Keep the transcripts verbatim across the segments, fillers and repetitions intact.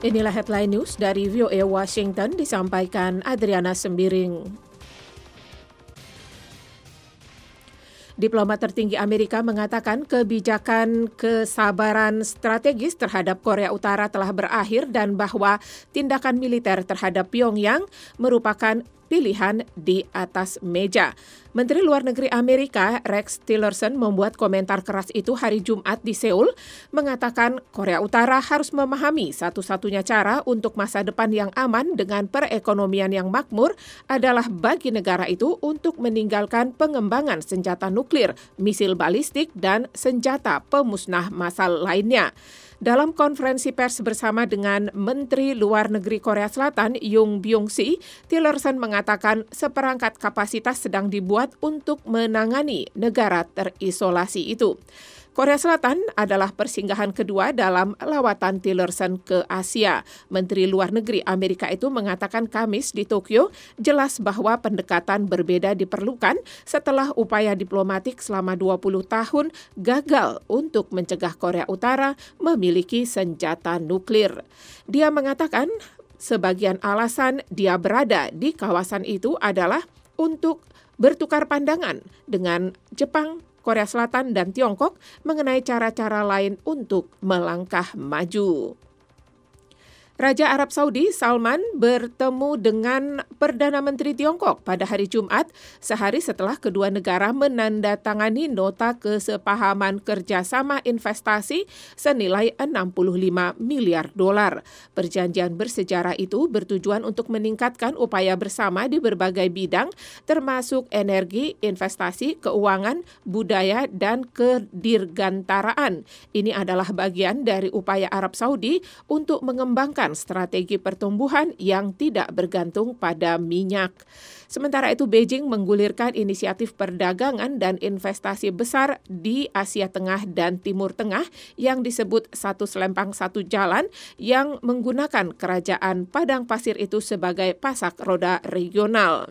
Inilah headline news dari V O A Washington disampaikan Adriana Sembiring. Diplomat tertinggi Amerika mengatakan kebijakan kesabaran strategis terhadap Korea Utara telah berakhir dan bahwa tindakan militer terhadap Pyongyang merupakan pilihan di atas meja. Menteri Luar Negeri Amerika Rex Tillerson membuat komentar keras itu hari Jumat di Seoul, mengatakan Korea Utara harus memahami satu-satunya cara untuk masa depan yang aman dengan perekonomian yang makmur adalah bagi negara itu untuk meninggalkan pengembangan senjata nuklir, misil balistik, dan senjata pemusnah massal lainnya. Dalam konferensi pers bersama dengan Menteri Luar Negeri Korea Selatan Yoon Byung-si, Tillerson mengatakan seperangkat kapasitas sedang dibuat untuk menangani negara terisolasi itu. Korea Selatan adalah persinggahan kedua dalam lawatan Tillerson ke Asia. Menteri Luar Negeri Amerika itu mengatakan Kamis di Tokyo jelas bahwa pendekatan berbeda diperlukan setelah upaya diplomatik selama dua puluh tahun gagal untuk mencegah Korea Utara memiliki senjata nuklir. Dia mengatakan sebagian alasan dia berada di kawasan itu adalah untuk bertukar pandangan dengan Jepang, Korea Selatan, dan Tiongkok mengenai cara-cara lain untuk melangkah maju. Raja Arab Saudi Salman bertemu dengan Perdana Menteri Tiongkok pada hari Jumat, sehari setelah kedua negara menandatangani nota kesepahaman kerjasama investasi senilai enam puluh lima miliar dolar. Perjanjian bersejarah itu bertujuan untuk meningkatkan upaya bersama di berbagai bidang, termasuk energi, investasi, keuangan, budaya, dan kedirgantaraan. Ini adalah bagian dari upaya Arab Saudi untuk mengembangkan strategi pertumbuhan yang tidak bergantung pada minyak. Sementara itu, Beijing menggulirkan inisiatif perdagangan dan investasi besar di Asia Tengah dan Timur Tengah yang disebut Satu Selempang Satu Jalan yang menggunakan kerajaan Padang Pasir itu sebagai pasak roda regional.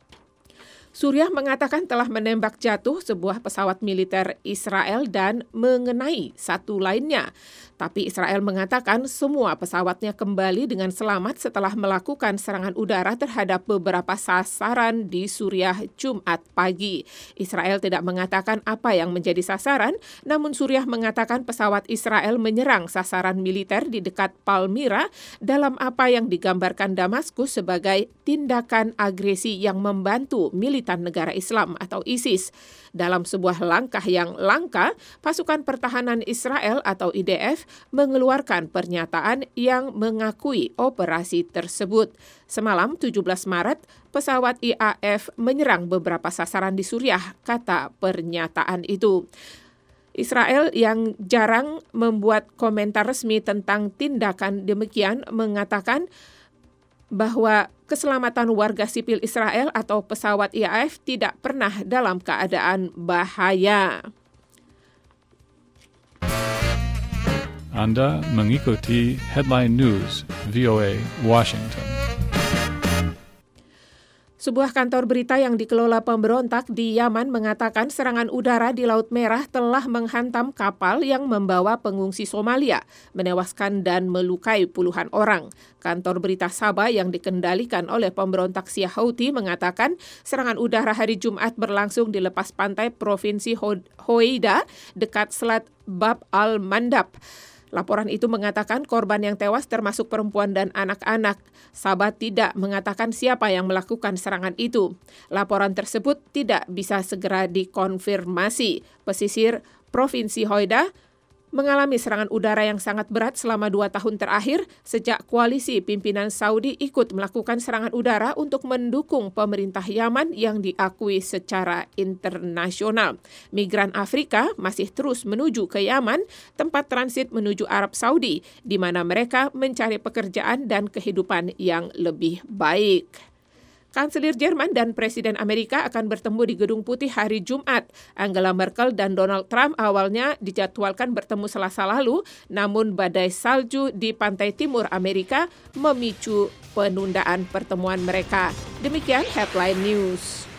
Suriah mengatakan telah menembak jatuh sebuah pesawat militer Israel dan mengenai satu lainnya. Tapi Israel mengatakan semua pesawatnya kembali dengan selamat setelah melakukan serangan udara terhadap beberapa sasaran di Suriah Jumat pagi. Israel tidak mengatakan apa yang menjadi sasaran, namun Suriah mengatakan pesawat Israel menyerang sasaran militer di dekat Palmyra dalam apa yang digambarkan Damaskus sebagai tindakan agresi yang membantu militan negara Islam atau ISIS. Dalam sebuah langkah yang langka, pasukan pertahanan Israel atau I D F mengeluarkan pernyataan yang mengakui operasi tersebut. Semalam tujuh belas Maret, pesawat I A F menyerang beberapa sasaran di Suriah, kata pernyataan itu. Israel yang jarang membuat komentar resmi tentang tindakan demikian mengatakan bahwa keselamatan warga sipil Israel atau pesawat I A F tidak pernah dalam keadaan bahaya. Anda mengikuti Headline News V O A Washington. Sebuah kantor berita yang dikelola pemberontak di Yaman mengatakan serangan udara di Laut Merah telah menghantam kapal yang membawa pengungsi Somalia, menewaskan dan melukai puluhan orang. Kantor berita Sabah yang dikendalikan oleh pemberontak Syiah Houthi mengatakan serangan udara hari Jumat berlangsung di lepas pantai Provinsi Hodeida dekat Selat Bab al-Mandab. Laporan itu mengatakan korban yang tewas termasuk perempuan dan anak-anak. Sabah tidak mengatakan siapa yang melakukan serangan itu. Laporan tersebut tidak bisa segera dikonfirmasi. Pesisir Provinsi Hodeida mengalami serangan udara yang sangat berat selama dua tahun terakhir sejak koalisi pimpinan Saudi ikut melakukan serangan udara untuk mendukung pemerintah Yaman yang diakui secara internasional. Migran Afrika masih terus menuju ke Yaman, tempat transit menuju Arab Saudi, di mana mereka mencari pekerjaan dan kehidupan yang lebih baik. Kanselir Jerman dan Presiden Amerika akan bertemu di Gedung Putih hari Jumat. Angela Merkel dan Donald Trump awalnya dijadwalkan bertemu Selasa lalu, namun badai salju di pantai timur Amerika memicu penundaan pertemuan mereka. Demikian Headline News.